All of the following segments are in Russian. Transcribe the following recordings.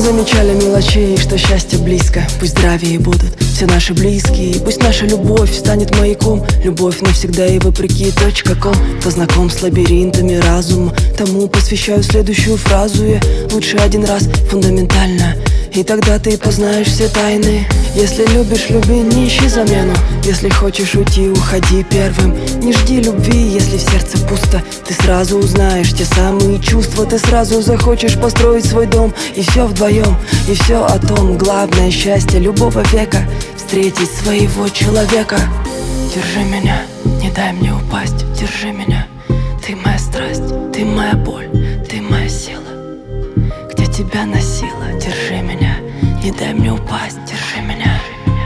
замечали мелочей, что счастье близко. Пусть здравее будут все наши близкие. Пусть наша любовь станет маяком. Любовь навсегда и вопреки .ком. Кто знаком с лабиринтами разума, тому посвящаю следующую фразу я. Лучше один раз фундаментально, и тогда ты познаешь все тайны. Если любишь, люби, не ищи замену. Если хочешь уйти, уходи первым. Не жди любви, если в сердце пусто. Ты сразу узнаешь те самые чувства. Ты сразу захочешь построить свой дом. И все вдвоем, и все о том. Главное счастье любого века — встретить своего человека. Держи меня, не дай мне упасть. Держи меня, ты моя страсть, ты моя боль, ты моя сила. Где тебя носила, держи меня, не дай мне упасть. Держи меня,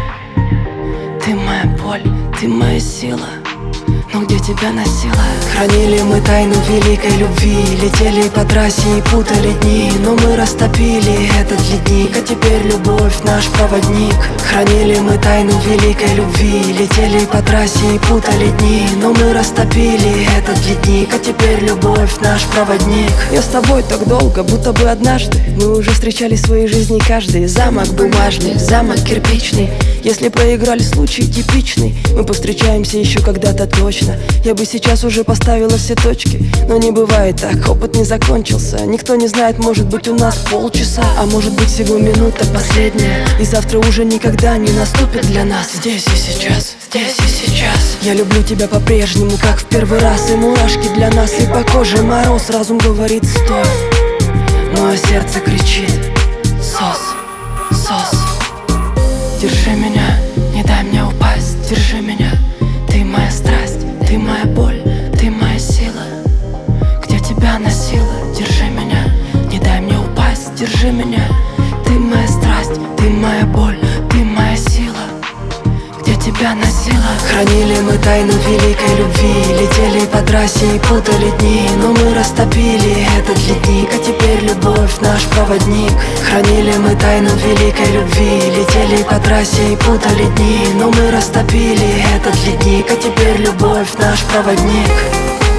ты моя боль, ты моя сила. Но где тебя носила? Хранили мы тайну великой любви. Летели по трассе и путали дни, но мы растопили этот ледник, а теперь любовь наш проводник. Хранили мы тайну великой любви. Летели по трассе и путали дни, но мы растопили этот ледник, а теперь любовь наш проводник. Я с тобой так долго, будто бы однажды. Мы уже встречали в своей жизни каждый. Замок бумажный, замок кирпичный. Если проиграли случай типичный, мы повстречаемся еще когда-то точно. Я бы сейчас уже поставила все точки, но не бывает так, опыт не закончился. Никто не знает, может быть у нас полчаса, а может быть всего минута последняя. И завтра уже никогда не наступит для нас. Здесь и сейчас, здесь и сейчас. Я люблю тебя по-прежнему, как в первый раз. И мурашки для нас, и по коже мороз. Разум говорит стой, но а сердце кричит сос, сос. Держи меня, не дай мне упасть. Держи меня, ты моя страсть, ты моя боль, ты моя сила. Где тебя носила? Держи меня, не дай мне упасть. Держи меня, ты моя страсть, ты моя боль, ты моя сила. Где тебя носила? Хранили мы тайну великой любви. Летели по трассе и путали дни, но мы растопили этот ледник, а теперь любовь наш проводник. Хранили мы тайну великой любви. Летели по трассе и путали дни, но мы растопили этот ледник, а теперь любовь наш проводник.